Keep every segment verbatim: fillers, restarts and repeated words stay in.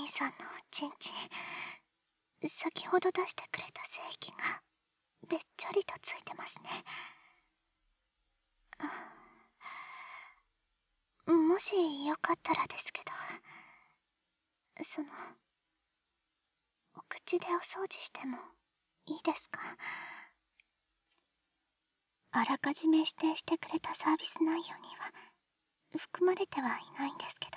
兄さんのおちんちん、先ほど出してくれた精液がべっちょりとついてますね。もしよかったらですけど、そのお口でお掃除してもいいですか？あらかじめ指定してくれたサービス内容には含まれてはいないんですけど、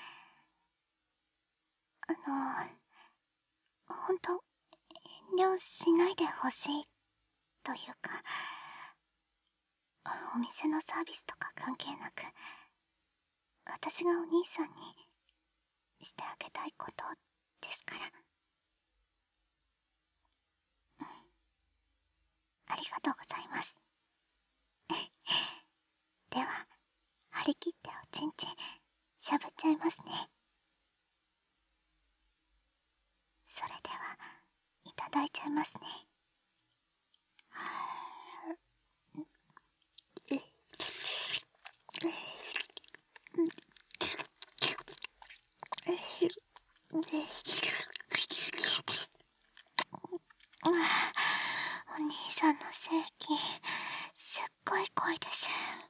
あのほんと遠慮しないでほしいというか、お店のサービスとか関係なく、私がお兄さんにしてあげたいことですから。うん、ありがとうございます。では張り切っておちんちんしゃぶっちゃいますね。それではいただいちゃいますね。お兄さんの精液すっごい濃いです。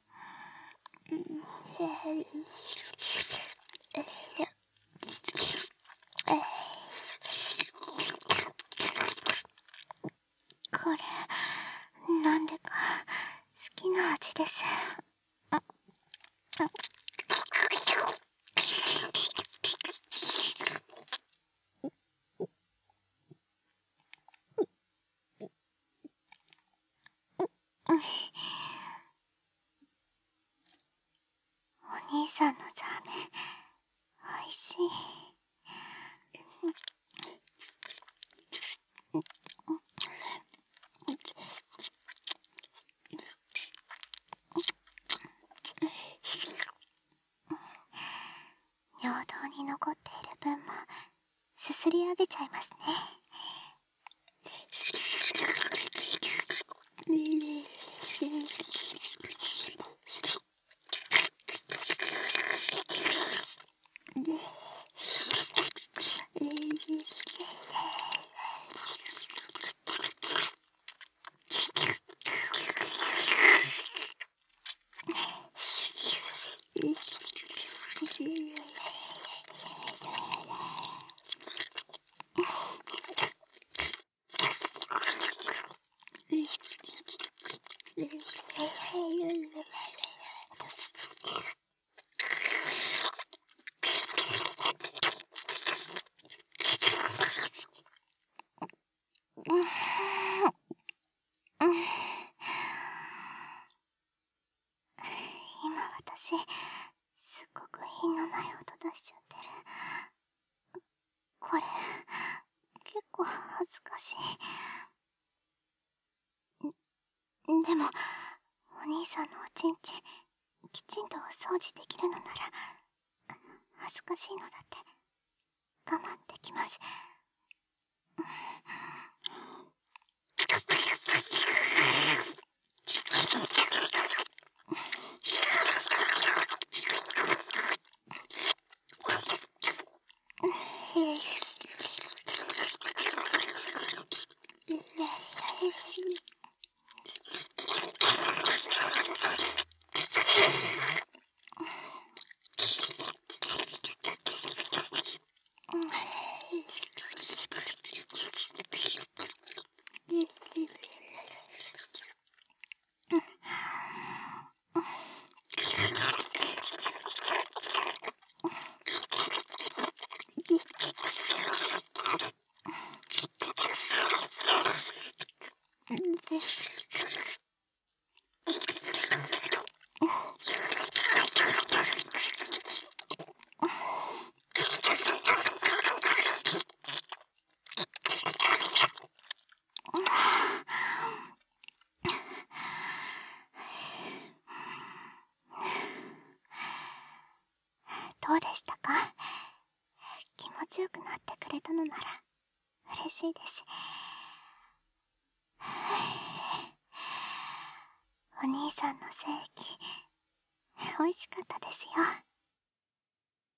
これなんでか好きな味です。お兄さんのザーメンおいしい。尿道に残っている分もすすり上げちゃいますね。今私すっごく品のない音出しちゃってる。これ結構恥ずかしい。でもお兄さんのおちんちんきちんとお掃除できるのなら恥ずかしいのだって我慢できます。どうでしたか？気持ちよくなってくれたのなら嬉しいです。お兄さんの精液美味しかったですよ。